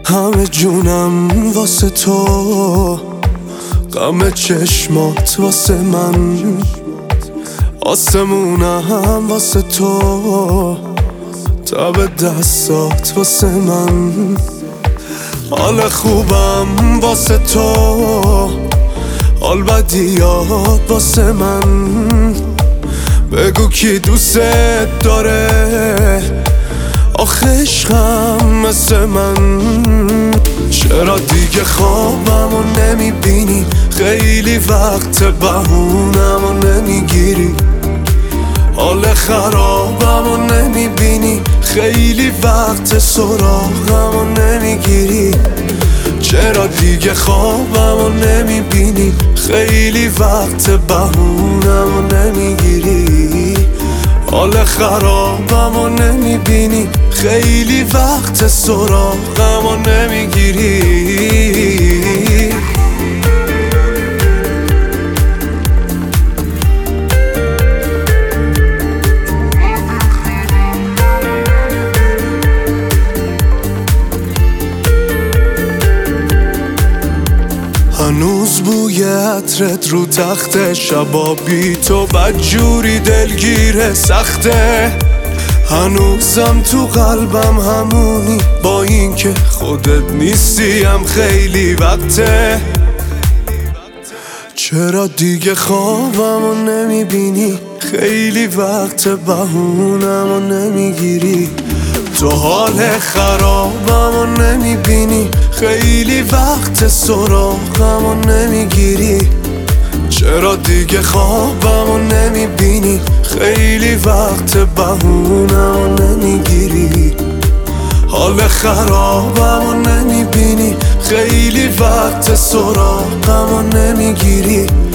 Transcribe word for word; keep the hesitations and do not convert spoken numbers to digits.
همه جونم واسه تو، غم چشمات واسه من، آسمونم واسه تو، تب دستات واسه من، حال خوبم واسه تو، حال بدیات واسه من. بگو کی دوست داره، آخه عشقم مثل من. چرا دیگه خوابمو نمیبینی، خیلی وقت بهونمو نمیگیری، حال خرابمو نمیبینی، خیلی وقت سراغمو نمیگیری. چرا دیگه خوابمو نمیبینی، خیلی وقت بهونمو نمیگیری، حال خرابمو نمیبینی، خیلی وقت سراغمو نمیگیری. هنوز بوی عطرت رو تخت، شبا بی تو بدجوری دلگیره سخته. هنوزم تو قلبم همونی، با این که خودت نیستیم خیلی وقته. چرا دیگه خوابمو نمیبینی، خیلی وقت بهونمو نمیگیری، تو حال خرابمو نمیبینی، خیلی وقت سراغمو نمیگیری. چرا دیگه خوابمو نمیبینی، خیلی وقت بهونمو نمیگیری، حال خرابمو نمیبینی، خیلی وقت سراغمو نمیگیری.